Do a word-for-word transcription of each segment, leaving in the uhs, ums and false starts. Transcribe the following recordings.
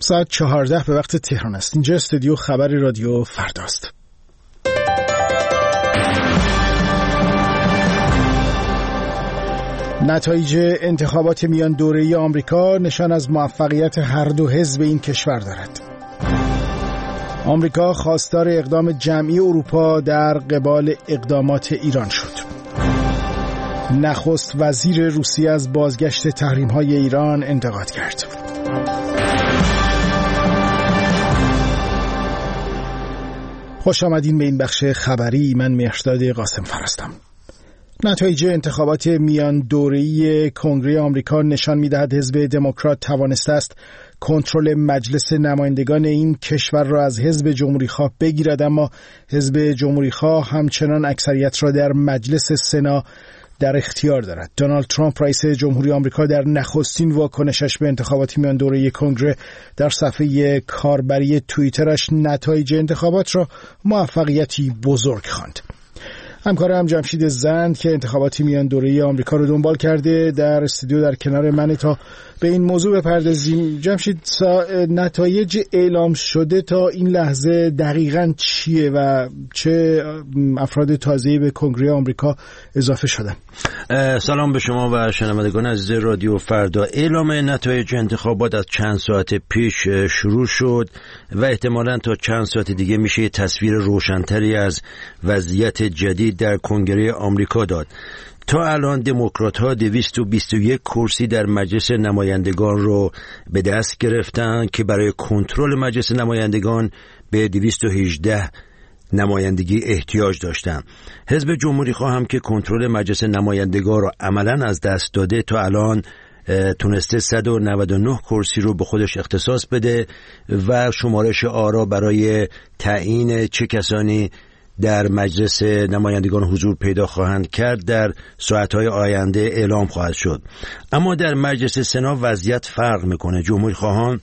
ساعت چهارده به وقت تهران است. اینجا استودیو خبر رادیو فرداست. نتایج انتخابات میان دوره‌ای آمریکا نشان از موفقیت هر دو حزب این کشور دارد. آمریکا خواستار اقدام جمعی اروپا در قبال اقدامات ایران شد. نخست وزیر روسیه از بازگشت تحریم‌های ایران انتقاد کرد. خوش آمدین به این بخش خبری. من مهرداد قاسم فرستم. نتایج انتخابات میان دوره‌ای کنگره آمریکا نشان می‌دهد حزب دموکرات توانسته است کنترل مجلس نمایندگان این کشور را از حزب جمهوری‌خواه بگیرد، اما حزب جمهوری‌خواه همچنان اکثریت را در مجلس سنا در اختیار دارد. دونالد ترامپ رئیس جمهوری آمریکا در نخستین واکنشش به انتخابات میان دوره‌ای کنگره در صفحه کاربری توییترش نتایج انتخابات را موفقیتی بزرگ خواند. همکارم جمشید زند که انتخابات میان دوره‌ای آمریکا رو دنبال کرده در استودیو در کنار من تا به این موضوع بپردازیم. جمشید، نتایج اعلام شده تا این لحظه دقیقاً چیه و چه افراد تازه‌ای به کنگره آمریکا اضافه شدن؟ سلام به شما و شنوندگان عزیز رادیو فردا. اعلام نتایج انتخابات از چند ساعت پیش شروع شد و احتمالاً تا چند ساعت دیگه میشه تصویر روشن‌تری از وضعیت جدید در کنگره آمریکا داد. تا الان دموکرات‌ها دویست و بیست و یک کرسی در مجلس نمایندگان رو به دست گرفتن که برای کنترل مجلس نمایندگان به دویست و هجده نمایندگی احتیاج داشتن. حزب جمهوری خواه هم که کنترل مجلس نمایندگان رو عملاً از دست داده، تا الان تونسته صد و نود و نه کرسی رو به خودش اختصاص بده و شمارش آرا برای تعیین چه کسانی در مجلس نمایندگان حضور پیدا خواهند کرد در ساعتهای آینده اعلام خواهد شد. اما در مجلس سنا وضعیت فرق میکنه. جمهوری خواهان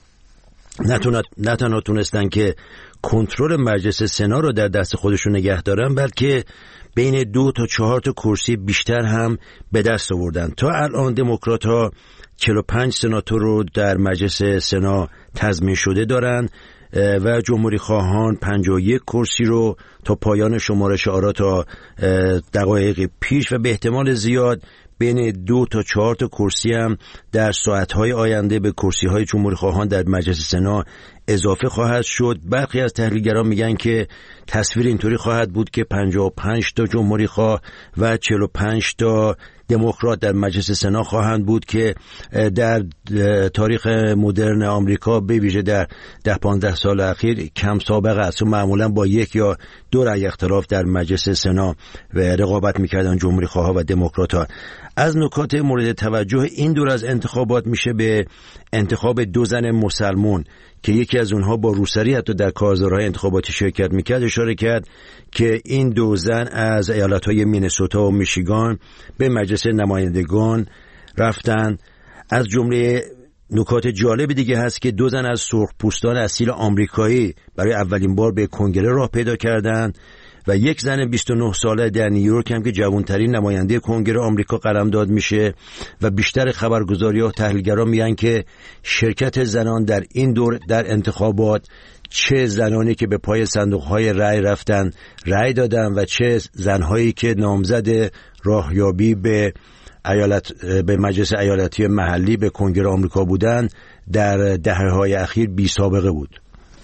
نه تنها تونستن که کنترل مجلس سنا رو در دست خودشون نگه دارن، بلکه بین دو تا چهار تا کرسی بیشتر هم به دست آوردن. تا الان دموکرات ها چهل و پنج سناتور رو در مجلس سنا تضمین شده دارن و جمهوری خواهان پنجاه و یک کرسی رو تا پایان شمارش آرا تا دقایق پیش و به احتمال زیاد بین دو تا چهار تا کرسی هم در ساعتهای آینده به کرسی‌های جمهوری خواهان در مجلس سنا اضافه خواهد شد. برخی از تحلیلگران میگن که تصویر اینطوری خواهد بود که پنجاه و پنج تا جمهوری خواه و چهل و پنج تا دموکرات در مجلس سنا خواهند بود که در تاریخ مدرن آمریکا به ویژه در ده پانزده سال اخیر کم سابقه است و معمولا با یک یا دو رأی اختلاف در مجلس سنا رقابت میکردن جمهوری خواه و دموکرات ها. از نکات مورد توجه این دور از انتخابات میشه به انتخاب دو زن مسلمون که یکی از اونها با روسری حتی در کارزارهای انتخاباتی شرکت میکرد اشاره کرد که این دو زن از ایالتهای مینسوتا و میشیگان به مجلس نمایندگان رفتن. از جمله نکات جالب دیگه هست که دو زن از سرخپوستان اصیل آمریکایی برای اولین بار به کنگره راه پیدا کردند و یک زن بیست و نه ساله در نیویورک هم که جوانترین نماینده کنگره آمریکا قلمداد میشه و بیشتر خبرگزاری‌ها و تحلیلگران میگن که شرکت زنان در این دور در انتخابات، چه زنانی که به پای صندوق‌های رأی رفتن رأی دادن و چه زنهایی که نامزد راهیابی به ایالت به مجلس ایالتی محلی به کنگره آمریکا بودن، در دهه‌های اخیر بی سابقه بود.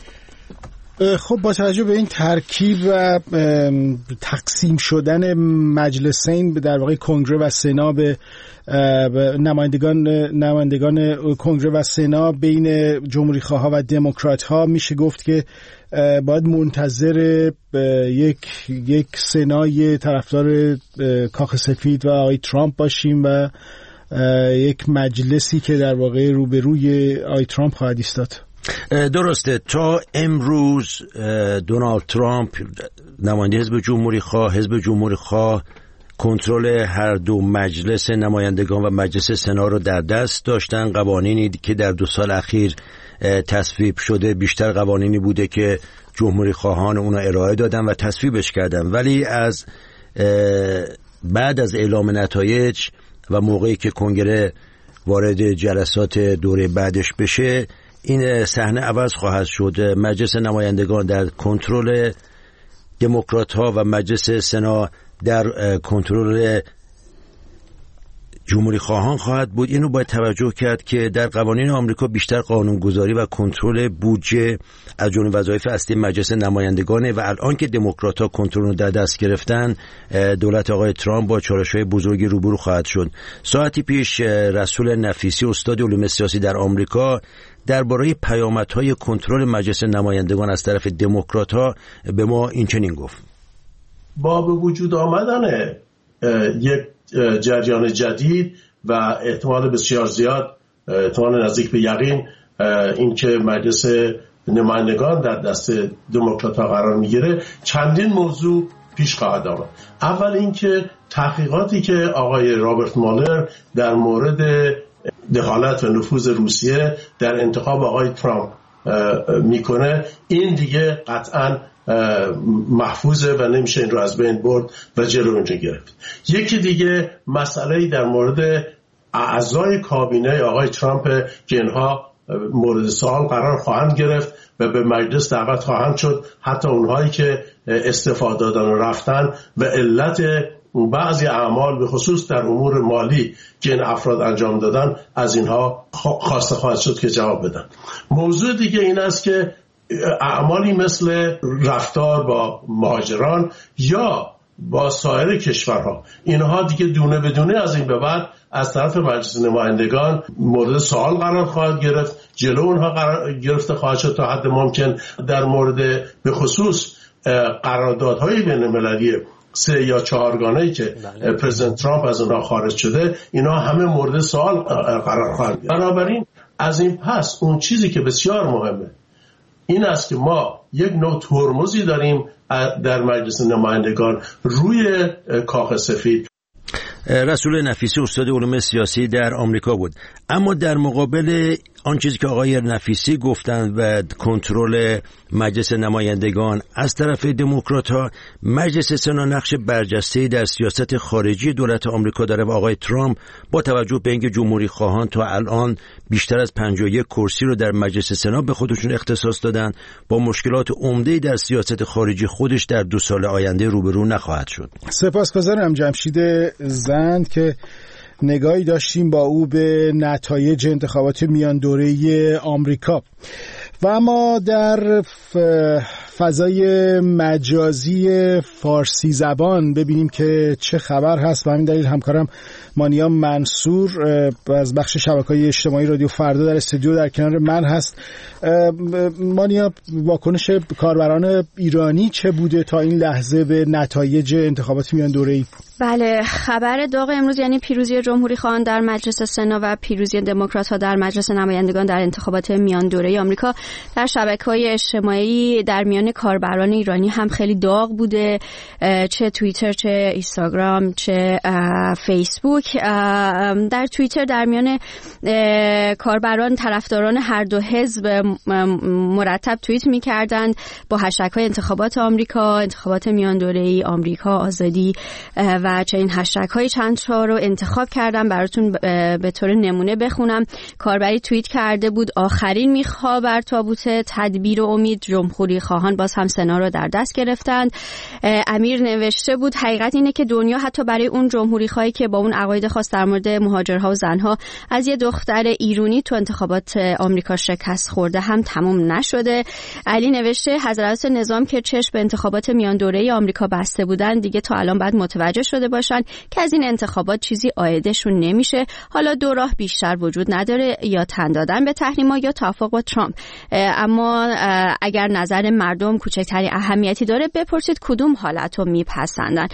خب با توجه به این ترکیب و تقسیم شدن مجلسین در واقع کنگره و سنا به نمایندگان نمایندگان کنگره و سنا بین جمهوری خواها و دموکرات ها، میشه گفت که باید منتظر یک یک سنای طرفدار کاخ سفید و آقای ترامپ باشیم و یک مجلسی که در واقع روبروی آقای ترامپ خواهد ایستاد. درسته. تا امروز دونالد ترامپ نماینده حزب جمهوری خواه حزب جمهوری خواه کنترل هر دو مجلس نمایندگان و مجلس سنا رو در دست داشتن. قوانینی که در دو سال اخیر تصویب شده بیشتر قوانینی بوده که جمهوری خواهان اونا ارائه دادن و تصویبش کردن، ولی از بعد از اعلام نتایج و موقعی که کنگره وارد جلسات دوره بعدش بشه، این صحنه عوض خواهد شد. مجلس نمایندگان در کنترل دموکرات‌ها و مجلس سنا در کنترل جمهوری خواهان خواهد بود. اینو باید توجه کرد که در قوانین آمریکا بیشتر قانونگذاری و کنترل بودجه از جمله وظایف اصلی مجلس نمایندگانه و الان که دموکرات‌ها کنترل رو در دست گرفتن، دولت آقای ترامپ با چالش‌های بزرگی روبرو خواهد شد. ساعتی پیش رسول نفیسی، استاد علوم سیاسی در آمریکا، درباره پیامدهای کنترل مجلس نمایندگان از طرف دموکرات‌ها به ما این چنین گفت: با به وجود آمدن یک جریان جدید و احتمال بسیار زیاد، احتمال نزدیک به یقین، اینکه مجلس نمایندگان در دست دموکرات‌ها قرار میگیره، چندین موضوع پیش خواهد آمد. اول اینکه تحقیقاتی که آقای رابرت مالر در مورد دخالت و نفوذ روسیه در انتخاب آقای ترامپ میکنه، این دیگه قطعاً محفوظه و نمیشه این رو از بین برد و جلو اینجا گرفت. یکی دیگه مسئله در مورد اعضای کابینه آقای ترامپ که اینها مورد سوال قرار خواهند گرفت و به مجلس دعوت خواهند شد، حتی اونهایی که استعفا دادن و رفتن و علت بعضی اعمال به خصوص در امور مالی که این افراد انجام دادن از اینها خواسته خواهد شد که جواب بدن. موضوع دیگه این است که اعمالی مثل رفتار با مهاجران یا با سایر کشورها، اینها دیگه دونه بدونه از این به بعد از طرف مجلس نمایندگان مورد سوال قرار خواهد گرفت، جلو اونها قرار گرفته خواهد شد تا حد ممکن. در مورد به خصوص قراردادهای بین المللی سه یا چهارگانه‌ای که پرزیدنت ترامپ از اونها خارج شده، اینا همه مورد سوال قرار خواهند گرفت. بنابراین از این پس اون چیزی که بسیار مهمه این است که ما یک نوع ترمزی داریم در مجلس نمایندگان روی کاخ سفید. رسول نفیسی استاد علوم سیاسی در آمریکا بود. اما در مقابل آن چیزی که آقای نفیسی گفتند و کنترل مجلس نمایندگان از طرف دموکرات‌ها، مجلس سنا نقش برجسته‌ای در سیاست خارجی دولت آمریکا داره و آقای ترامپ با توجه به اینکه جمهوری خواهان تا الان بیشتر از پنجاه و یک کرسی رو در مجلس سنا به خودشون اختصاص دادن، با مشکلات عمده‌ای در سیاست خارجی خودش در دو سال آینده روبرو نخواهد شد. سپاسگزارم جمشید زند که نگاهی داشتیم با او به نتایج انتخابات میان دوره آمریکا. و اما در فضای مجازی فارسی زبان ببینیم که چه خبر هست. و همین دلیل همکارم مانیا منصور از بخش شبکه‌های اجتماعی رادیو فردا در استودیو در کنار من هست. مانیا، واکنش کاربران ایرانی چه بوده تا این لحظه به نتایج انتخابات میان دوره‌ای؟ بله، خبر داغ امروز یعنی پیروزی جمهوری خواهان در مجلس سنا و پیروزی دموکرات‌ها در مجلس نمایندگان در انتخابات میان دوره آمریکا در شبکه‌های اجتماعی در میان کاربران ایرانی هم خیلی داغ بوده، چه توییتر، چه اینستاگرام، چه فیسبوک. در توییتر در میان کاربران طرفداران هر دو حزب مرتب توییت می‌کردند با هشتگ‌های انتخابات آمریکا، انتخابات میان دوره‌ای، آمریکا آزادی و چنین هشتگ‌های چند تا رو انتخاب کردم براتون به طور نمونه بخونم. کاربری توییت کرده بود: آخرین میخا بر تابوت تدبیر و امید، جمهوری خواهان باز هم سنا رو در دست گرفتند. امیر نوشته بود: حقیقت اینه که دنیا حتی برای اون جمهوری خواهی که با اون عقاید خاص در مورد مهاجرها و زنها از یه دختر ایرانی تو انتخابات آمریکا شکست خورده هم تموم نشده. علی نوشته: حضرت نظام که چشم به انتخابات میان دوره آمریکا بسته بودن دیگه تا الان بعد متوجه شده باشن که از این انتخابات چیزی عایدشون نمیشه. حالا دو راه بیشتر وجود نداره، یا تن دادن به تحریم‌ها یا توافق با ترامپ. اما اگر نظر مردم کوچکترین اهمیتی داره بپرسید کدوم حالت رو میپسندن.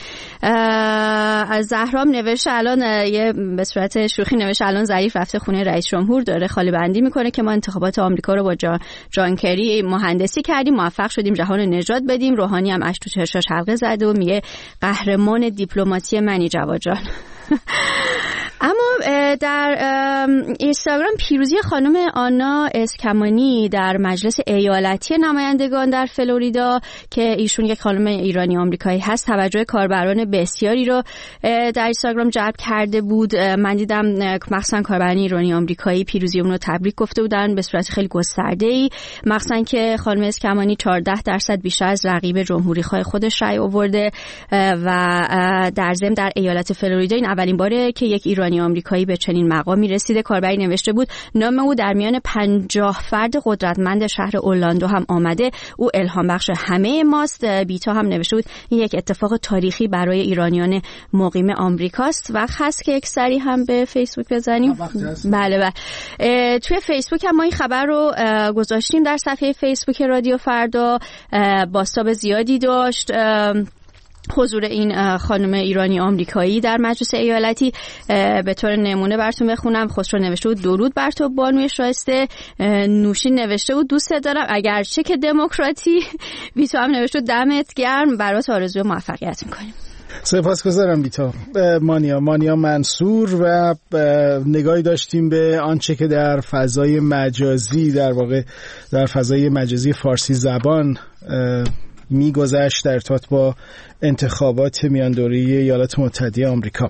از زهرام نوشته الان یه به صورت شوخی نوشته الان ظریف رفته خونه رئیس جمهور داره خالی بندی میکنه که ما انتخابات آمریکا رو با جان, جان کری مهندسی کردیم، موفق شدیم جهان رو نجات بدیم. روحانی هم اش تو چشاش حلقه زده و میگه قهرمان دیپلماسی منی جواد جان. اما در اینستاگرام پیروزی خانم آنا اسکمانی در مجلس ایالتی نمایندگان در فلوریدا که ایشون یک خانم ایرانی آمریکایی هست توجه کاربران بسیاری رو در اینستاگرام جلب کرده بود. من دیدم مخصوصا کاربران ایرانی آمریکایی پیروزی اون رو تبریک گفته بودن به صورت خیلی گسترده‌ای، مخصوصا که خانم اسکمانی چهارده درصد بیشتر از رقیب جمهوریخواه خودش رأی آورده و در ضمن در ایالت فلوریدا این اولین باره که یک ایرانی آمریکایی به چنین مقامی رسیده. کاربری نوشته بود نام او در میان پنجاه فرد قدرتمند شهر اورلاندو هم آمده، او الهام بخش همه ماست. بیتا هم نوشته بود این یک اتفاق تاریخی برای ایرانیان مقیم آمریکاست. وقت هست که یک سری هم به فیسبوک بزنیم. بله بله توی فیسبوک هم ما این خبر رو گذاشتیم در صفحه فیسبوک رادیو فردا، بازتاب زیادی داشت حضور این خانم ایرانی آمریکایی در مجلس ایالتی. به طور نمونه براتون بخونم. خسرو نوشته بود درود بر تو بانوی شایسته. نوشین نوشته بود دوست دارم اگرچه که دموکراتی. بیتو هم نوشته بود دمت گرم، برات آرزوی موفقیت میکنیم. سپاسگزارم بیتا. مانیا مانیا منصور و نگاهی داشتیم به آنچه که در فضای مجازی در واقع در فضای مجازی فارسی زبان میگذشت در ارتباط با انتخابات میان دوره‌ای ایالات متحده آمریکا.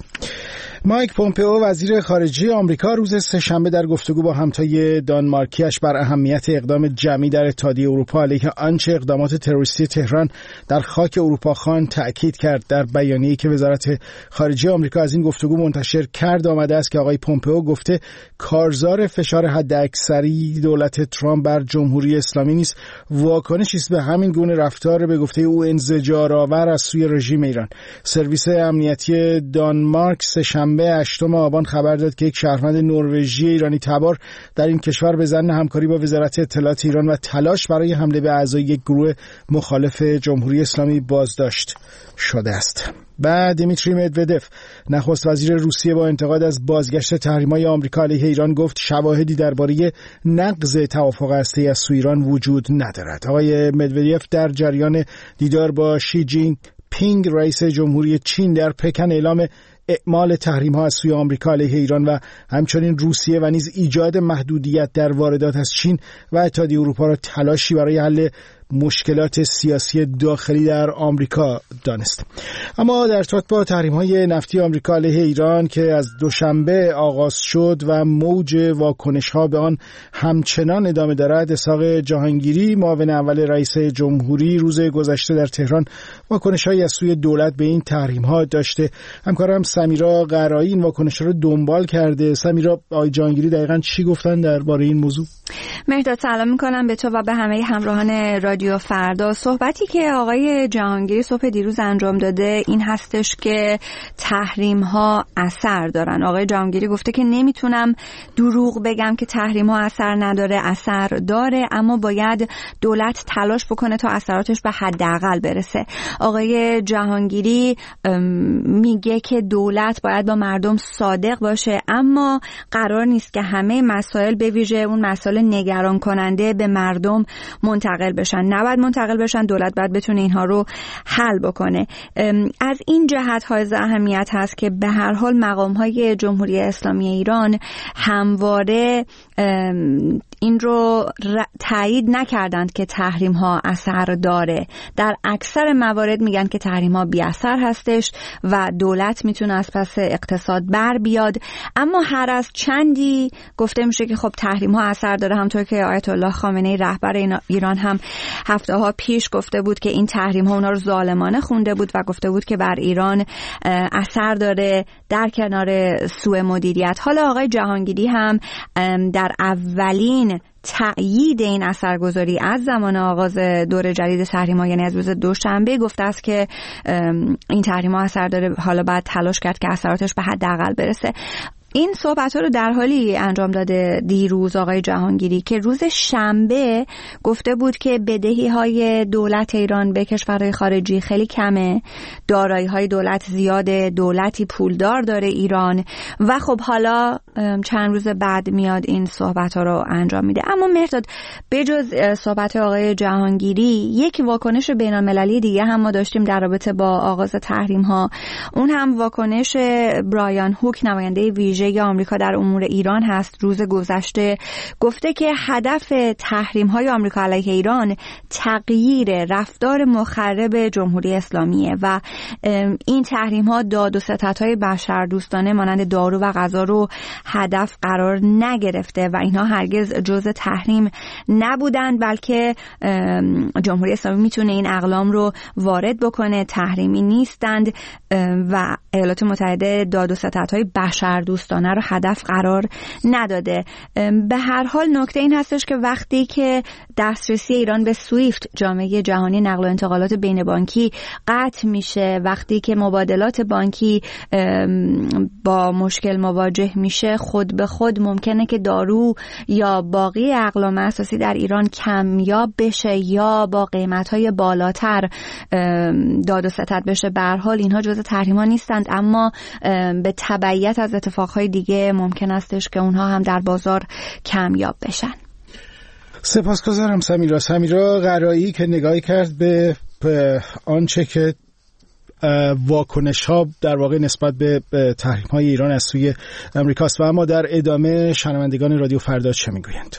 مایک پومپئو وزیر خارجه آمریکا روز سه‌شنبه در گفتگو با همتای دانمارکیش بر اهمیت اقدام جمعی در اتحادیه اروپا علیه آنچه اقدامات تروریستی تهران در خاک اروپا خوان تأکید کرد. در بیانیه‌ای که وزارت خارجه آمریکا از این گفتگو منتشر کرد آمده است که آقای پومپئو گفته کارزار فشار حداکثری دولت ترامپ بر جمهوری اسلامی نیست، واکنشی است به همین گونه رفتار به گفته او انزجارآور از سوی رژیم ایران. سرویس امنیتی دانمارک سه‌شنبه هشتم آبان خبر داد که یک شهروند نروژی ایرانی تبار در این کشور به ظن همکاری با وزارت اطلاعات ایران و تلاش برای حمله به اعضای یک گروه مخالف جمهوری اسلامی بازداشت شده است. و دیمیتری مدودف نخست وزیر روسیه با انتقاد از بازگشت تحریم‌های آمریکا علیه ایران گفت شواهدی درباره نقض توافق هسته‌ای از سوی ایران وجود ندارد. آقای مدودف در جریان دیدار با شی جین پینگ رئیس جمهوری چین در پکن اعلام اعمال تحریم‌ها از سوی آمریکا علیه ایران و همچنین روسیه و نیز ایجاد محدودیت در واردات از چین و اتحادیه اروپا را تلاشی برای حل مشکلات سیاسی داخلی در آمریکا دانست. اما در ارتباط با تحریم‌های نفتی آمریکا علیه ایران که از دوشنبه آغاز شد و موج واکنش‌ها به آن همچنان ادامه دارد، اسحاق جهانگیری معاون اول رئیس جمهوری روز گذشته در تهران واکنش‌هایی از سوی دولت به این تحریم‌ها داشته. همکارم سمیرا قرایی این واکنش‌ها رو دنبال کرده. سمیرا، آقای جهانگیری دقیقاً چی گفتن درباره این موضوع؟ مهرداد سلام می‌کنم به تو و به همه همراهان رادیو فردا. صحبتی که آقای جهانگیری صبح دیروز انجام داده این هستش که تحریم ها اثر دارن. آقای جهانگیری گفته که نمیتونم دروغ بگم که تحریم ها اثر نداره، اثر داره، اما باید دولت تلاش بکنه تا اثراتش به حداقل برسه. آقای جهانگیری میگه که دولت باید با مردم صادق باشه، اما قرار نیست که همه مسائل به ویژه اون مسائل نگران کننده به مردم منتقل بشن. نباید منتقل بشن، دولت باید بتونه اینها رو حل بکنه. از این جهت حائز اهمیت هست که به هر حال مقام های جمهوری اسلامی ایران همواره این رو تایید نکردند که تحریم ها اثر داره. در اکثر موارد میگن که تحریم ها بی اثر هستش و دولت میتونه از پس اقتصاد بر بیاد. اما هر از چندی گفته میشه که خب تحریم ها اثر داره، همونطور که آیت الله خامنه‌ای رهبر ایران هم هفته ها پیش گفته بود که این تحریم ها اونا رو ظالمانه خونده بود و گفته بود که بر ایران اثر داره در کنار سوء مدیریت. حالا آقای جهانگیری هم در اولین تأیید این اثرگذاری از زمان آغاز دور جدید تحریم‌ها، یعنی از روز دوشنبه، گفته است که این تحریم‌ها اثر داره، حالا باید تلاش کرد که اثراتش به حداقل برسه. این صحبت‌ها رو در حالی انجام داده دیروز آقای جهانگیری که روز شنبه گفته بود که بدهی‌های دولت ایران به کشورهای خارجی خیلی کمه، دارایی‌های دولت زیاده، دولتی پولدار داره ایران و خب حالا چند روز بعد میاد این صحبت‌ها رو انجام میده. اما مهرداد، بجز صحبت آقای جهانگیری یک واکنش بین‌المللی دیگه هم ما داشتیم در رابطه با آغاز تحریم‌ها. اون هم واکنش برایان هوک، نماینده ویژه ویژه آمریکا در امور ایران هست روز گذشته گفته که هدف تحریم‌های آمریکا علیه ایران تغییر رفتار مخرب جمهوری اسلامیه و این تحریم‌ها داد و ستدهای بشردوستانه مانند دارو و غذا رو هدف قرار نگرفته و اینها هرگز جزء تحریم نبودند، بلکه جمهوری اسلامی میتونه این اقلام رو وارد بکنه، تحریمی نیستند و ایالات متحده داد و ستدهای بشردوستانه رو هدف قرار نداده. به هر حال نکته این هستش که وقتی که دسترسی ایران به سویفت، جامعه جهانی نقل و انتقالات بین بانکی، قطع میشه، وقتی که مبادلات بانکی با مشکل مواجه میشه، خود به خود ممکنه که دارو یا باقی اقلام اساسی در ایران کمیاب بشه یا با قیمت‌های بالاتر داد و ستد بشه. به هر حال اینها جزء تحریم‌ها نیستند، اما به تبعیت از اتفاقهای دیگه ممکن استش که اونها هم در بازار کمیاب بشن. سپاسگزارم سمیرا. سمیرا قرایی که نگاهی کرد به, به آنچه که واکنش ها در واقع نسبت به تحریم های ایران از سوی امریکاست و اما در ادامه شنوندگان رادیو فردا چه میگویند؟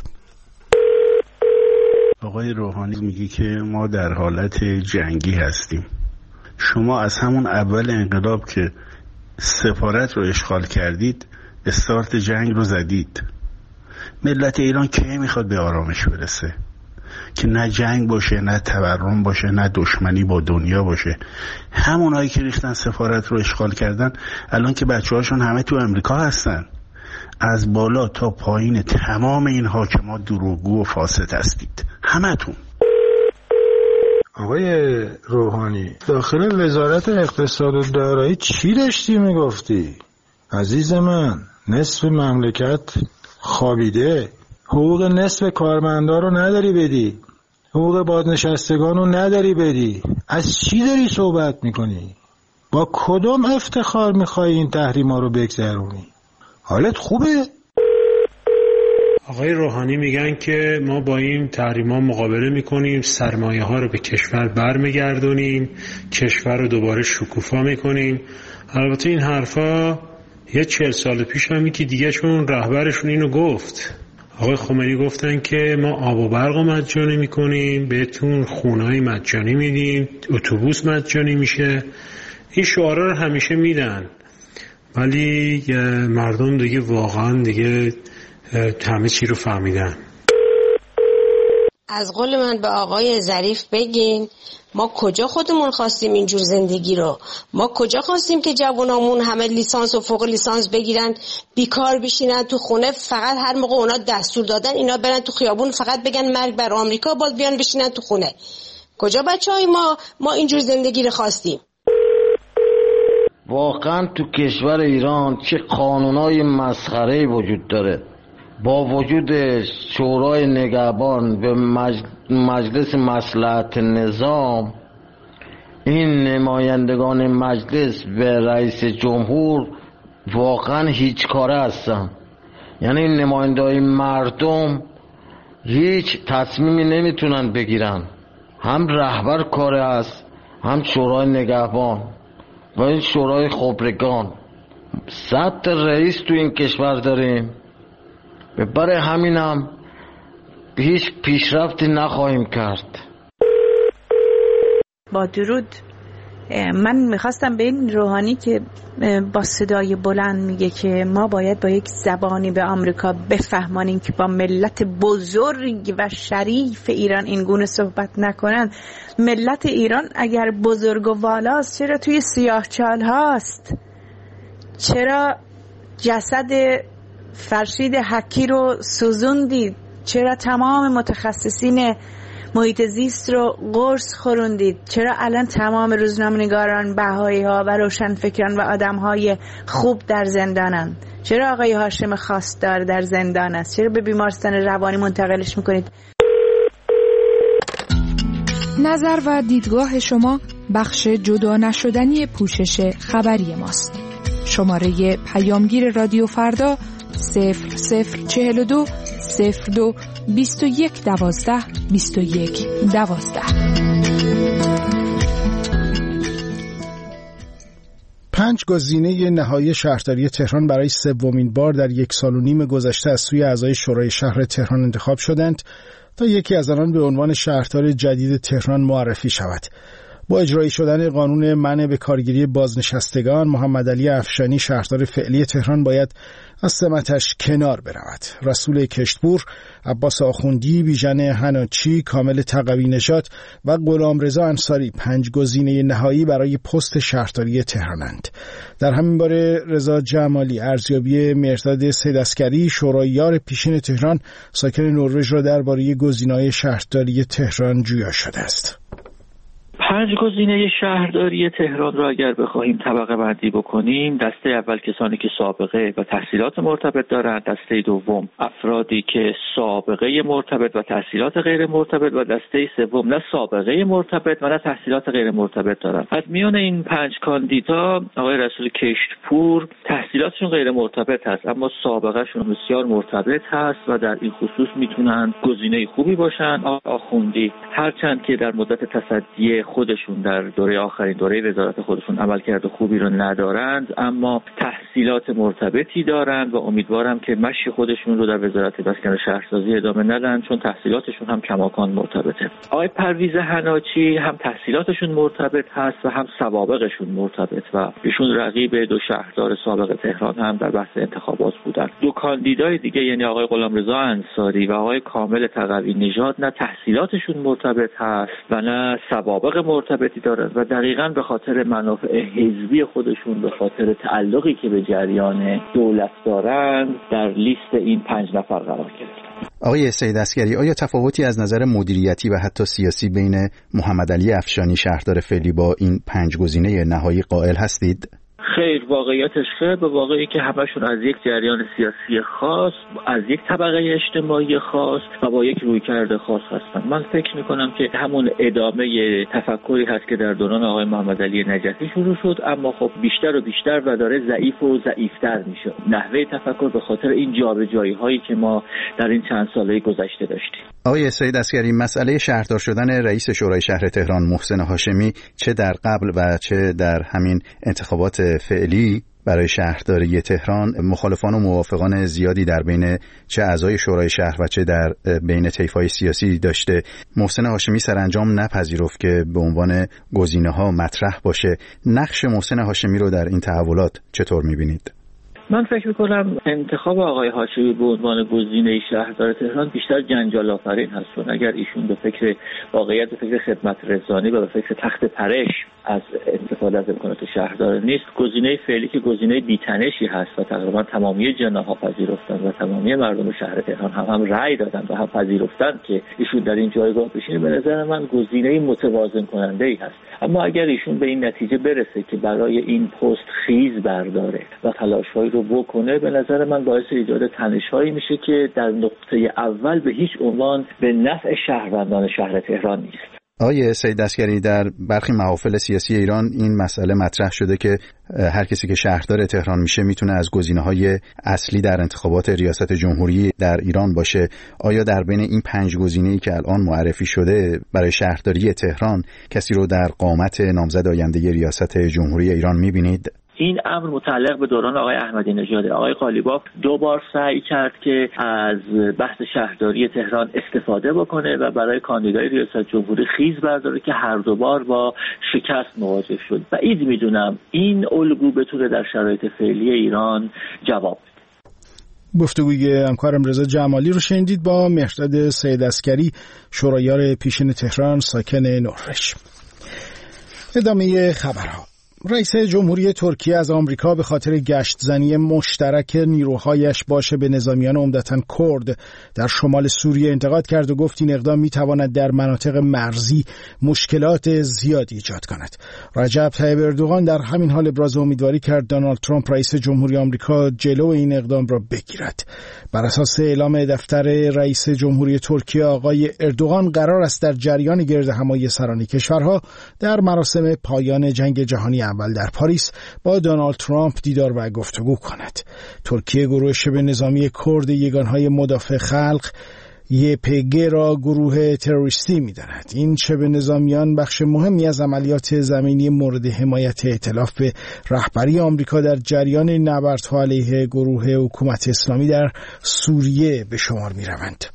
آقای روحانی میگه که ما در حالت جنگی هستیم. شما از همون اول انقلاب که سفارت رو اشغال کردید استارت جنگ رو زدید. ملت ایران کی میخواد به آرامش برسه؟ که نه جنگ باشه، نه تورم باشه، نه دشمنی با دنیا باشه. همونایی که ریختن سفارت رو اشغال کردن الان که بچه هاشون همه تو امریکا هستن. از بالا تا پایین تمام این حاکمات دروغگو و فاسد هستید همتون. آقای روحانی، داخل وزارت اقتصاد و دارایی چی داشتی میگفتی؟ عزیز من، نصف مملکت خوابیده، حقوق نصف کارمندا رو نداری بدی، حقوق بازنشستگان رو نداری بدی. از چی داری صحبت میکنی؟ با کدوم افتخار میخوای این تحریما رو بگذرونی؟ حالت خوبه؟ آقای روحانی میگن که ما با این تحریما مقابله میکنیم، سرمایه ها رو به کشور برمیگردونیم، کشور رو دوباره شکوفا میکنیم. البته این حرفا یه چهل سال پیش هم یکی دیگه چون رهبرشون اینو گفت. آقای خمینی گفتن که ما آب و برق مجانی میکنیم، بهتون خونه‌های مجانی میدیم، اتوبوس مجانی میشه. این شعارا رو همیشه میدن، ولی مردم دیگه واقعا دیگه همه چی رو فهمیدن. از قول من به آقای ظریف بگین ما کجا خودمون خواستیم اینجور زندگی رو؟ ما کجا خواستیم که جوانامون همه لیسانس و فوق لیسانس بگیرن بیکار بشینن تو خونه، فقط هر موقع اونا دستور دادن اینا برن تو خیابون فقط بگن مرگ بر آمریکا، باز بیان بشینن تو خونه؟ کجا بچهای ما ما اینجور زندگی رو خواستیم؟ واقعا تو کشور ایران چه قانونای مسخره‌ای وجود داره. با وجود شورای نگهبان به مجلس مصلحت نظام، این نمایندگان مجلس به رئیس جمهور واقعا هیچ کاره هستن. یعنی این نمایندگان مردم هیچ تصمیمی نمیتونن بگیرن. هم رهبر کاره است، هم شورای نگهبان و این شورای خبرگان. صد تا رئیس تو این کشور داریم، برای همینم هیچ پیشرفتی نخواهیم کرد. با درود، من میخواستم به این روحانی که با صدای بلند میگه که ما باید با یک زبانی به آمریکا بفهمانیم که با ملت بزرگ و شریف ایران این گونه صحبت نکنن. ملت ایران اگر بزرگ و والاست چرا توی سیاهچال هاست؟ چرا جسد فرشید حکی رو سوزوندید؟ چرا تمام متخصصین محیط زیست رو قرص خوروندید؟ چرا الان تمام روزنامه‌نگاران، بهایی ها و روشنفکران و آدم های خوب در زندانن؟ چرا آقای هاشم خواستار در زندان است؟ چرا به بیمارستان روانی منتقلش میکنید؟ نظر و دیدگاه شما بخش جدا نشدنی پوشش خبری ماست. شماره پیامگیر رادیو فردا صفر صفر چهل و دو صفر دو بیست و یک دوازده بیست و یک دوازده. پنج گزینه نهایی شهرداری تهران برای سومین بار در یک سال و نیم گذشته از سوی اعضای شورای شهر تهران انتخاب شدند تا یکی از آنان به عنوان شهردار جدید تهران معرفی شود. با اجرایی شدن قانون منع به کارگیری بازنشستگان، محمد علی افشانی شهردار فعلی تهران باید از سمتش کنار برود. رسول کشتپور، عباس آخوندی، بیژن حناچی، کامل تقوی نژاد و غلامرضا انصاری پنج گزینه نهایی برای پست شهرداری تهرانند. در همین باره رضا جمالی ارزیابی مهرداد سیدعسگری، شوراییار پیشین تهران ساکن نروژ را درباره گزینه‌های شهرداری تهران جویا شده است. پنج گزینه شهرداری تهران را اگر بخواهیم طبقه بندی بکنیم، دسته اول کسانی که سابقه و تحصیلات مرتبط دارند، دسته دوم افرادی که سابقه مرتبط و تحصیلات غیر مرتبط و دسته سوم نه سابقه مرتبط و نه تحصیلات غیر مرتبط دارند. از میان این پنج کاندیدا آقای رسول کشتپور تحصیلاتشون غیر مرتبط هست اما سابقهشون بسیار مرتبط هست و در این خصوص میتونن گزینه خوبی باشن. آقای آخوندی هرچند که در مدت تصدی خودشون در دوره آخرین دوره وزارت خودشون عملکرد خوبی رو ندارند اما تحصیلات مرتبطی دارند و امیدوارم که مشی خودشون رو در وزارت مسکن و شهرسازی ادامه ندن چون تحصیلاتشون هم کماکان مرتبطه. آقای پرویز حناچی هم تحصیلاتشون مرتبط هست و هم سوابقشون مرتبط و ایشون رقیب دو شهردار سابق تهران هم در بحث انتخابات بودن. دو کاندیدای دیگه یعنی آقای غلامرضا انصاری و آقای کامل تقوی نژاد نه تحصیلاتشون مرتبط هست و نه سوابق مرتبطی دارند و دقیقاً به خاطر منافع حزبی خودشون به خاطر تعلقی که به جریان دولت دارند در لیست این پنج نفر قرار گرفتند. آقای سیدعسگری، آیا تفاوتی از نظر مدیریتی و حتی سیاسی بین محمد علی افشانی شهردار فعلی با این پنج گزینه نهایی قائل هستید؟ خیر، واقعیتش خیر به واقعی که همشون از یک جریان سیاسی خاص، از یک طبقه اجتماعی خاص و با یک رویکرد خاص هستن. من فکر میکنم که همون ادامه تفکری هست که در دوران آقای محمد علی نجفی شروع شد اما خب بیشتر و بیشتر و داره ضعیف و ضعیفتر میشه نحوه تفکر به خاطر این جابجایی هایی که ما در این چند ساله گذشته داشتیم. آقای سیدعسگری، مسئله شهردار شدن رئیس شورای شهر تهران محسن هاشمی چه در قبل و چه در همین انتخابات فعلی برای شهرداری تهران مخالفان و موافقان زیادی در بین چه اعضای شورای شهر و چه در بین طیف‌های سیاسی داشته. محسن هاشمی سرانجام نپذیرفت که به عنوان گزینه‌ها مطرح باشه. نقش محسن هاشمی رو در این تحولات چطور می‌بینید؟ من فکر میکنم انتخاب آقای هاشمی به عنوان گزینه شهردار تهران بیشتر جنجال آفرین هست. اگر ایشون به فکر واقعیت به فکر خدمت رسانی و به فکر تخت پرش از استفاده از امکانات شهردار نیست، گزینه فعلی که گزینه بی‌تنشی هست و تقریبا تمامی جناح‌ها پذیرفتن و تمامی مردم شهر تهران هم هم رأی دادن و هم پذیرفتن که ایشون در این جایگاه بشینه، به نظر من گزینه متوازن کننده‌ای هست. اما اگر ایشون به این نتیجه برسه که برای این پست خیز برداره و تلاش‌های رو بکنه، به نظر من باعث ایجاد تنش‌هایی میشه که در نقطه اول به هیچ عنوان به نفع شهروندان شهر تهران نیست. آقای سیدعسگری، در برخی محافل سیاسی ایران این مسئله مطرح شده که هر کسی که شهردار تهران میشه میتونه از گزینه‌های اصلی در انتخابات ریاست جمهوری در ایران باشه. آیا در بین این پنج گزینه‌ای که الان معرفی شده برای شهرداری تهران کسی رو در قامت نامزد آینده ریاست جمهوری ایران میبینید؟ این امر متعلق به دوران آقای احمدی نژاده. آقای قالیباف دو بار سعی کرد که از بحث شهرداری تهران استفاده بکنه و برای کاندیدای ریاست جمهوری خیز برداره که هر دو بار با شکست مواجه شد. بعید میدونم این الگو بتونه در شرایط فعلی ایران جواب بده. گفتگوی همکارم رضا جمالی رو شنیدید با مهرداد سیدعسگری، شوراییار پیشین تهران ساکن نروژ. ادامه خبرها. رئیس جمهوری ترکیه از آمریکا به خاطر گشت زنی مشترک نیروهایش باشه به نظامیان عمدتاً کرد در شمال سوریه انتقاد کرد و گفت این اقدام میتواند در مناطق مرزی مشکلات زیادی ایجاد کند. رجب طیب اردوغان در همین حال ابراز امیدواری کرد دونالد ترامپ رئیس جمهوری آمریکا جلو این اقدام را بگیرد. بر اساس اعلام دفتر رئیس جمهوری ترکیه، آقای اردوغان قرار است در جریان گردهمایی سران کشورها در مراسم پایان جنگ جهانی اول در پاریس با دونالد ترامپ دیدار و گفتگو کند. ترکیه گروه شبه نظامی کرد یگانهای مدافع خلق یه پی جی را گروه تروریستی می‌داند. این شبه نظامیان بخش مهمی از عملیات زمینی مورد حمایت ائتلاف به رهبری آمریکا در جریان نبردها علیه گروه حکومت اسلامی در سوریه به شمار می‌روند.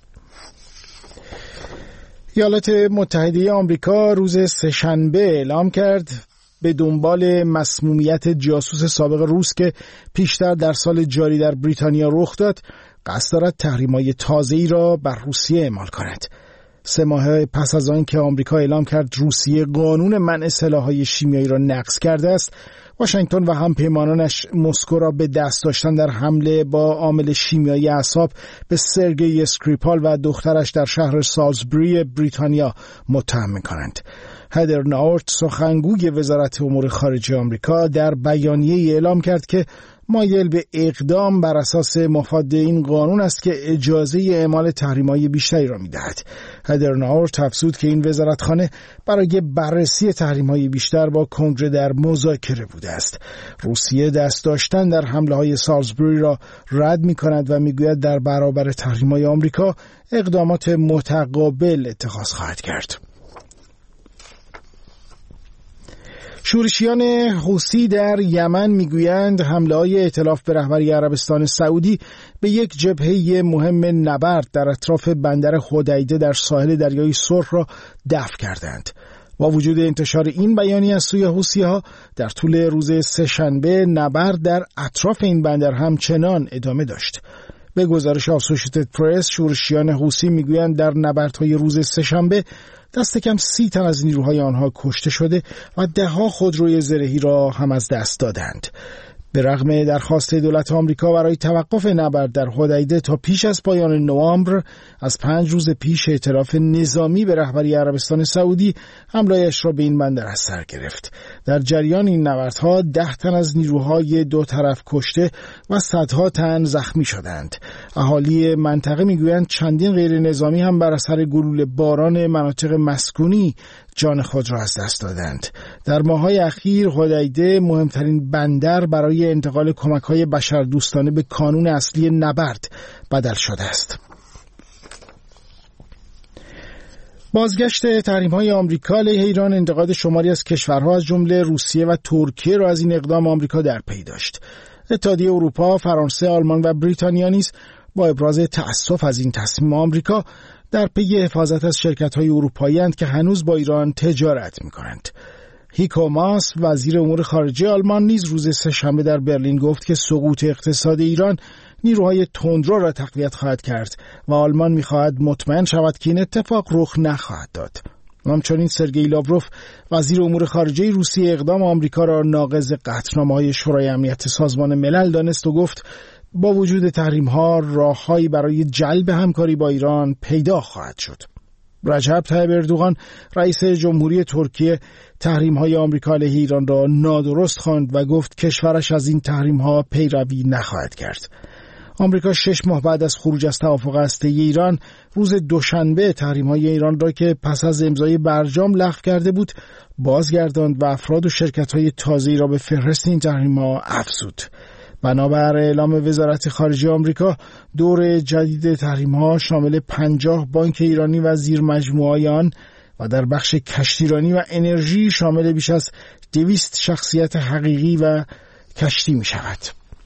ایالات متحده آمریکا روز سه‌شنبه اعلام کرد به دنبال مسمومیت جاسوس سابق روس که پیشتر در سال جاری در بریتانیا رخ داد، قصد دارد تحریم‌های تازه‌ای را بر روسیه اعمال کند. سه ماه پس از آن که آمریکا اعلام کرد روسیه قانون منع سلاح‌های شیمیایی را نقض کرده است، واشنگتن و همپیمانانش مسکو را به دست داشتن در حمله با عامل شیمیایی اعصاب به سرگئی اسکریپال و دخترش در شهر سالزبری بریتانیا متهم می‌کنند. هدر ناورت سخنگوی وزارت امور خارجه آمریکا در بیانیه اعلام کرد که مایل به اقدام بر اساس مفاد این قانون است که اجازه اعمال تحریم‌های بیشتری را می‌دهد. هدر ناورت افزود که این وزارتخانه برای بررسی تحریم‌های بیشتر با کنگره در مذاکره بوده است. روسیه دست داشتن در حمله‌های سالزبری را رد می‌کند و می‌گوید در برابر تحریم‌های آمریکا اقدامات متقابل اتخاذ خواهد کرد. شورشیان حوثی در یمن میگویند حمله‌های ائتلاف به رهبری عربستان سعودی به یک جبهه مهم نبرد در اطراف بندر حدیده در ساحل دریای سرخ را دفع کردند. با وجود انتشار این بیانیه از سوی حوثی‌ها در طول روز سه‌شنبه نبرد در اطراف این بندر همچنان ادامه داشت. به گزارش آسوشیتد پرس، شورشیان حوثی میگویند در نبردهای روز سه‌شنبه دست کم سی تن از نیروهای آنها کشته شده و ده ها خودروی زرهی را هم از دست دادند. به رغم درخواست دولت آمریکا برای توقف نبرد در حدیده تا پیش از پایان نوامبر، از پنج روز پیش ائتلاف نظامی به رهبری عربستان سعودی حمله‌اش را به این بندر از سر گرفت. در جریان این نبردها ده تن از نیروهای دو طرف کشته و صدها تن زخمی شدند. اهالی منطقه میگویند چندین غیر نظامی هم بر اثر گلوله باران مناطق مسکونی جان خود را از دست دادند. در ماه‌های اخیر حدیده مهمترین بندر برای انتقال کمک‌های بشردوستانه به کانون اصلی نبرد بدل شده است. بازگشت تحریم‌های آمریکا علیه ایران انتقاد شماری از کشورها از جمله روسیه و ترکیه را از این اقدام آمریکا در پی داشت. اتحادیه اروپا، فرانسه، آلمان و بریتانیا نیز با ابراز تأسف از این تصمیم آمریکا در پی حفاظت از شرکت‌های اروپایی‌اند که هنوز با ایران تجارت می‌کنند. هیکو ماس، وزیر امور خارجه آلمان، نیز روز سه‌شنبه در برلین گفت که سقوط اقتصاد ایران نیروهای تندرو را تقویت خواهد کرد و آلمان می‌خواهد مطمئن شود که این اتفاق رخ نخواهد داد. همچنین سرگئی لاوروف، وزیر امور خارجه روسیه، اقدام آمریکا را ناقض قطعنامه‌های شورای امنیت سازمان ملل دانست و گفت با وجود تحریم‌ها راه‌هایی برای جلب همکاری با ایران پیدا خواهد شد. رجب طیب اردوغان، رئیس جمهوری ترکیه، تحریم‌های آمریکا علیه ایران را نادرست خواند و گفت کشورش از این تحریم‌ها پیروی نخواهد کرد. آمریکا شش ماه بعد از خروج از توافق هسته‌ای ایران روز دوشنبه تحریم‌های ایران را که پس از امضای برجام لغو کرده بود بازگرداند و افراد و شرکت‌های تازه‌ای را به فهرست این تحریم‌ها افزود. بنابر اعلام وزارت خارجه آمریکا، دور جدید تحریم‌ها شامل پنجاه بانک ایرانی و زیر مجموعه آن و در بخش کشتیرانی و انرژی شامل بیش از دویست شخصیت حقیقی و کشتی می شود.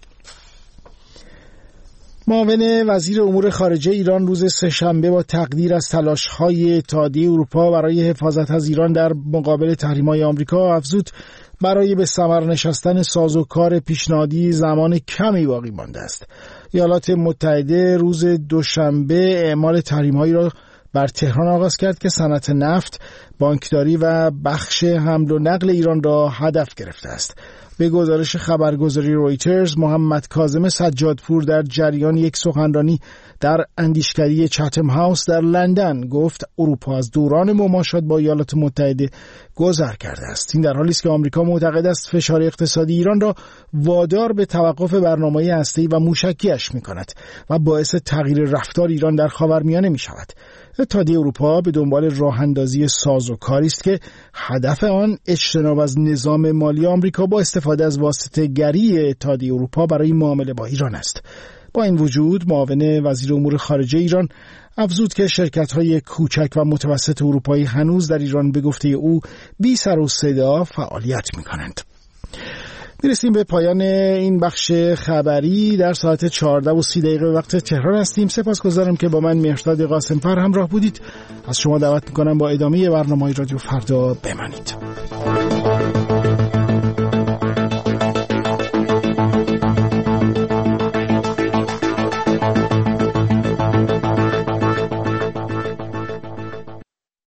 معاون وزیر امور خارجه ایران روز سه‌شنبه با تقدیر از تلاش‌های اتحادیه اروپا برای حفاظت از ایران در مقابل تحریم‌های آمریکا افزود برای به ثمر نشستن سازوکار پیشنهادی زمان کمی باقی مانده است. ایالات متحده روز دوشنبه اعمال تحریم‌هایی را بر تهران آغاز کرد که صنعت نفت، بانکداری و بخش حمل و نقل ایران را هدف گرفته است. به گزارش خبرگزاری رویترز، محمد کاظم سجادپور در جریان یک سخنرانی در اندیشکده چاتم هاوس در لندن گفت اروپا از دوران مماشات با ایالات متحده گذر کرده است. این در حالی است که آمریکا معتقد است فشار اقتصادی ایران را وادار به توقف برنامه‌های هسته‌ای و موشکی‌اش می‌کند و باعث تغییر رفتار ایران در خاورمیانه می‌شود. اتحادیه اروپا به دنبال راه‌اندازی سازوکاری است که هدف آن اجتناب از نظام مالی آمریکا با استفاده از واسطه‌گری اتحادیه اروپا برای معامله با ایران است. با این وجود معاون وزیر امور خارجه ایران افزود که شرکت‌های کوچک و متوسط اروپایی هنوز در ایران به گفته او بی سر و صدا فعالیت می‌کنند. میرسیم به پایان این بخش خبری. در ساعت چهارده و سی دقیقه وقت تهران هستیم. سپاسگزارم که با من مهرداد قاسمفر همراه بودید. از شما دعوت میکنم با ادامه برنامه‌های رادیو فردا بمانید.